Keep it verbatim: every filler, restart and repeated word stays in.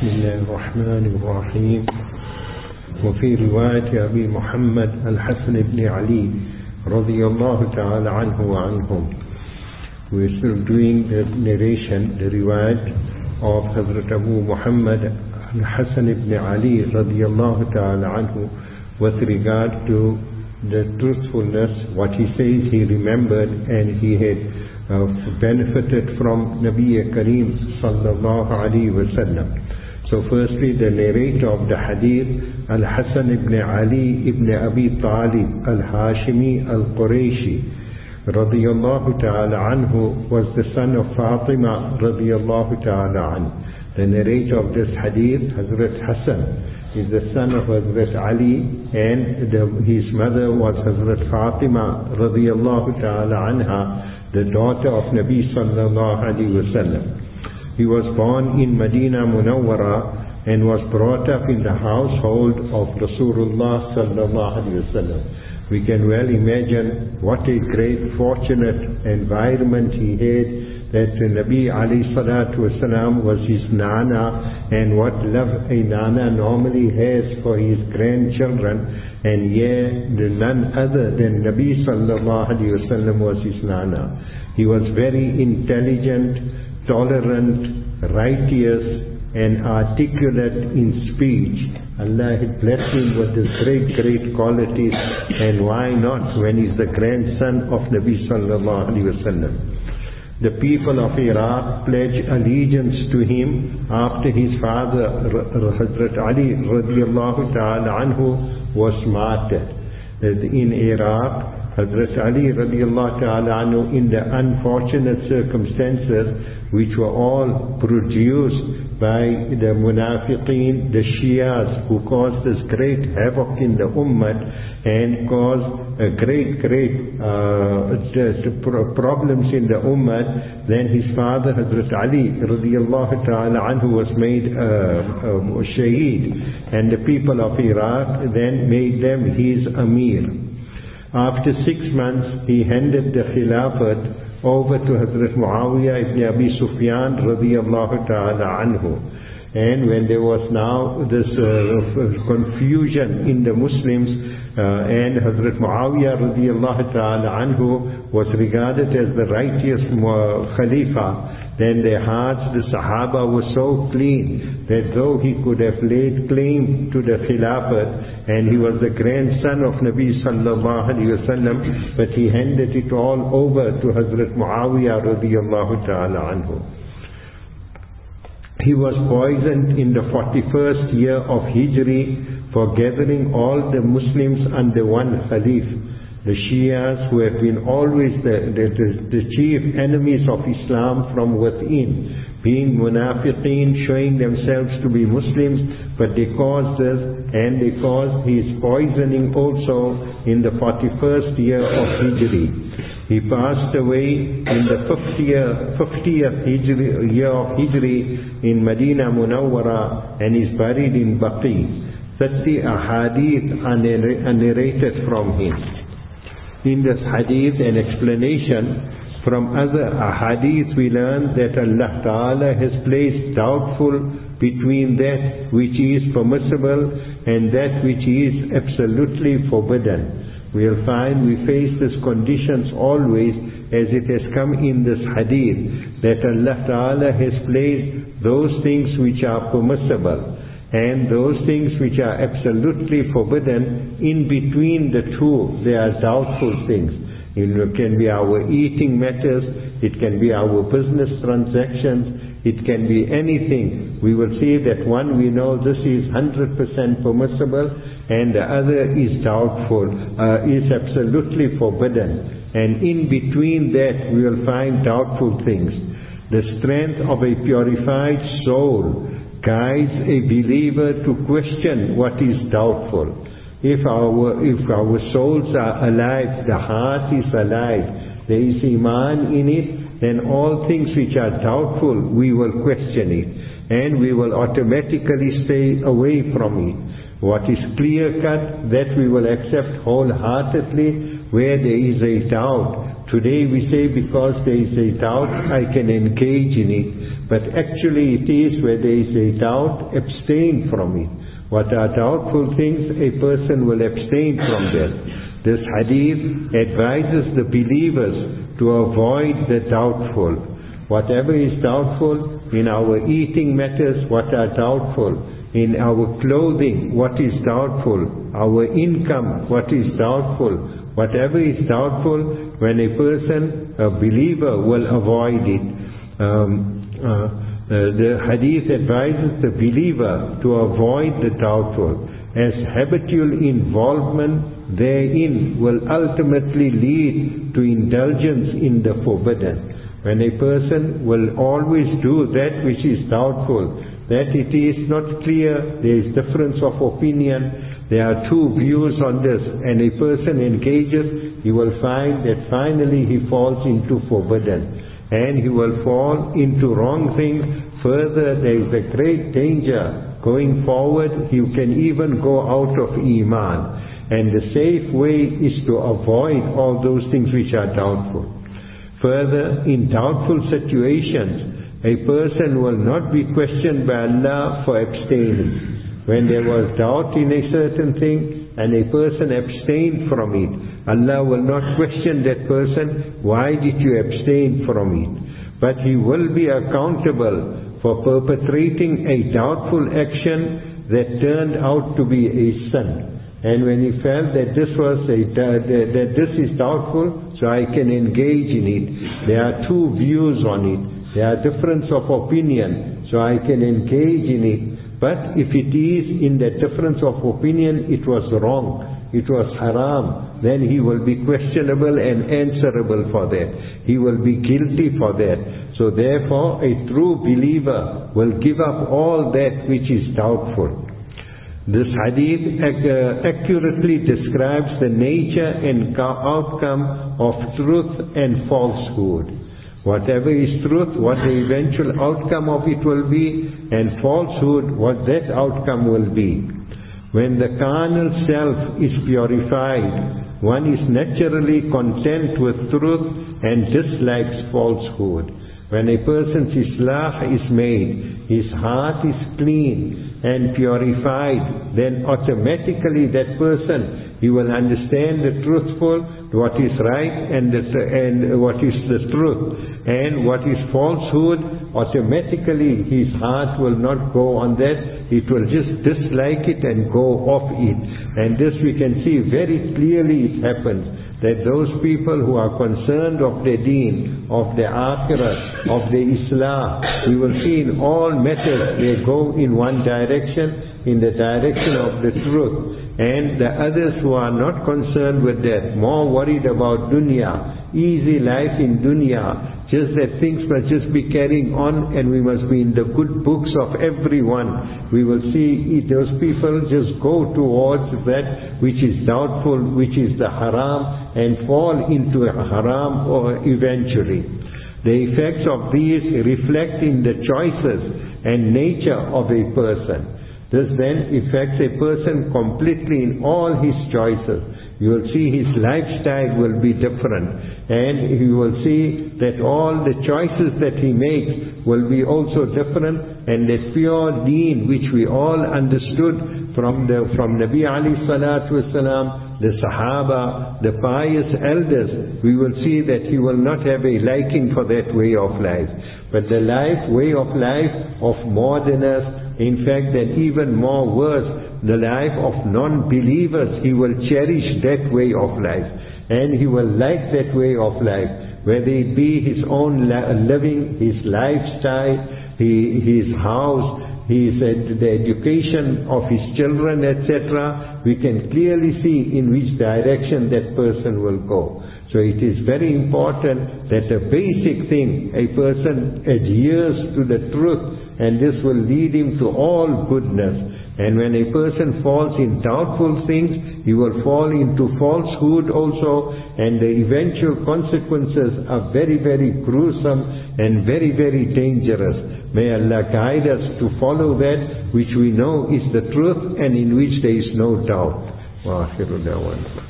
بسم الله الرحمن الرحيم. وفي رواية أبي محمد الحسن بن علي رضي الله تعالى عنه وعنهم. We are still doing the narration, the riwayat of Hazrat Abu Muhammad al-Hasan ibn Ali radiyallahu ta'ala anhu with regard to the truthfulness, what he says he remembered and he had uh, benefited from Nabi Kareem sallallahu alayhi wa sallam. So firstly, the narrator of the hadith, Al-Hasan ibn Ali ibn Abi Talib al-Hashimi al-Qurayshi radiyallahu ta'ala anhu was the son of Fatima radiyallahu ta'ala anhu. The narrator of this hadith, Hazrat Hassan, is the son of Hazrat Ali, and the, his mother was Hazrat Fatima radiyallahu ta'ala anha, the daughter of Nabi sallallahu alayhi wa sallam. He was born in Medina Munawwara and was brought up in the household of Rasulullah sallallahu alayhi wa sallam. We can well imagine what a great fortunate environment he had, that Nabi alayhi salatu wasalam was his nana, and what love a nana normally has for his grandchildren, and yet none other than Nabi sallallahu alayhi wasallam was his nana. He was very intelligent, tolerant, righteous and articulate in speech. Allah had blessed him with these great, great qualities, and why not when he's the grandson of Nabi sallallahu alayhi wasallam. The people of Iraq pledged allegiance to him after his father Hazrat Ali radiallahu ta'ala anhu was martyred. In Iraq, Hazrat Ali radiallahu ta'ala anhu, in the unfortunate circumstances which were all produced by the munafiqeen, the Shias, who caused this great havoc in the ummah and caused a great, great uh, problems in the ummah. Then his father, Hazrat Ali radiallahu ta'ala anhu, was made uh, um, shaheed, and the people of Iraq then made them his Amir. After six months, he handed the Khilafat over to Hazrat Muawiyah ibn Abi Sufyan radiyallahu ta'ala anhu. And when there was now this uh, confusion in the Muslims, uh, and Hazrat Muawiyah radiyallahu ta'ala anhu was regarded as the righteous uh, Khalifa, then their hearts, the Sahaba, were so clean that though he could have laid claim to the Khilafat, and he was the grandson of Nabi sallallahu alayhi wa sallam, but he handed it all over to Hazrat Muawiyah radiyallahu ta'ala anhu. He was poisoned in the forty-first year of Hijri for gathering all the Muslims under one Khalif. The Shias, who have been always the, the, the, the chief enemies of Islam from within, being munafiqeen, showing themselves to be Muslims, but they caused this, and they caused his poisoning also in the forty-first year of Hijri. He passed away in the fiftieth Hijri, year of Hijri in Medina Munawwara, and is buried in Baqi. thirty ahadith are narrated from him. In this hadith, an explanation from other ahadith, we learn that Allah Ta'ala has placed doubtful between that which is permissible and that which is absolutely forbidden. We'll find we face these conditions always, as it has come in this hadith, that Allah Ta'ala has placed those things which are permissible and those things which are absolutely forbidden. In between the two, there are doubtful things. It can be our eating matters, it can be our business transactions, it can be anything. We will see that one we know this is one hundred percent permissible, and the other is doubtful, uh, is absolutely forbidden. And in between that, we will find doubtful things. The strength of a purified soul guides a believer to question what is doubtful. If our, if our souls are alive, the heart is alive, there is Iman in it, then all things which are doubtful, we will question it, and we will automatically stay away from it. What is clear cut, that we will accept wholeheartedly. Where there is a doubt, Today we say because there is a doubt, I can engage in it. But actually it is where there is a doubt, abstain from it. What are doubtful things, a person will abstain from them. This hadith advises the believers to avoid the doubtful. Whatever is doubtful in our eating matters, what are doubtful, in our clothing, what is doubtful, our income, what is doubtful, whatever is doubtful, when a person, a believer, will avoid it. Um, uh, uh, the hadith advises the believer to avoid the doubtful, as habitual involvement therein will ultimately lead to indulgence in the forbidden. When a person will always do that which is doubtful, that it is not clear, there is difference of opinion, there are two views on this, and a person engages, he will find that finally he falls into forbidden, and he will fall into wrong things. Further, there is a great danger going forward, he can even go out of Iman, and the safe way is to avoid all those things which are doubtful. Further, in doubtful situations, a person will not be questioned by Allah for abstaining. When there was doubt in a certain thing and a person abstained from it, Allah will not question that person, why did you abstain from it? But he will be accountable for perpetrating a doubtful action that turned out to be a sin. And when he felt that this was a, that this is doubtful, so I can engage in it. There are two views on it. There are difference of opinion, so I can engage in it. But if it is in that difference of opinion, it was wrong, it was haram, then he will be questionable and answerable for that. He will be guilty for that. So therefore, a true believer will give up all that which is doubtful. This hadith accurately describes the nature and outcome of truth and falsehood. Whatever is truth, what the eventual outcome of it will be, and falsehood, what that outcome will be. When the carnal self is purified, one is naturally content with truth and dislikes falsehood. When a person's islah is made, his heart is clean and purified, then automatically that person, he will understand the truthful, what is right and, the, and what is the truth, and what is falsehood, automatically his heart will not go on that, it will just dislike it and go off it. And this we can see very clearly it happens, that those people who are concerned of their deen, of their akhirah, of their islah, we will see in all matters they go in one direction, in the direction of the truth. And the others who are not concerned with that, more worried about dunya, easy life in dunya, just that things must just be carrying on and we must be in the good books of everyone. We will see those people just go towards that which is doubtful, which is the haram, and fall into a haram or eventually. The effects of these reflect in the choices and nature of a person. This then affects a person completely in all his choices. You will see his lifestyle will be different, and you will see that all the choices that he makes will be also different, and that pure deen which we all understood from the from Nabi alayhi salatu wasalam, the Sahaba, the pious elders, we will see that he will not have a liking for that way of life. But the life, way of life of moderners, in fact, that even more worse, the life of non-believers, he will cherish that way of life. And he will like that way of life, whether it be his own living, his lifestyle, his house, his, the education of his children, et cetera. We can clearly see in which direction that person will go. So it is very important that a basic thing, a person adheres to the truth, and this will lead him to all goodness. And when a person falls in doubtful things, he will fall into falsehood also, and the eventual consequences are very, very gruesome and very, very dangerous. May Allah guide us to follow that which we know is the truth and in which there is no doubt. Wa akhiru da'wana.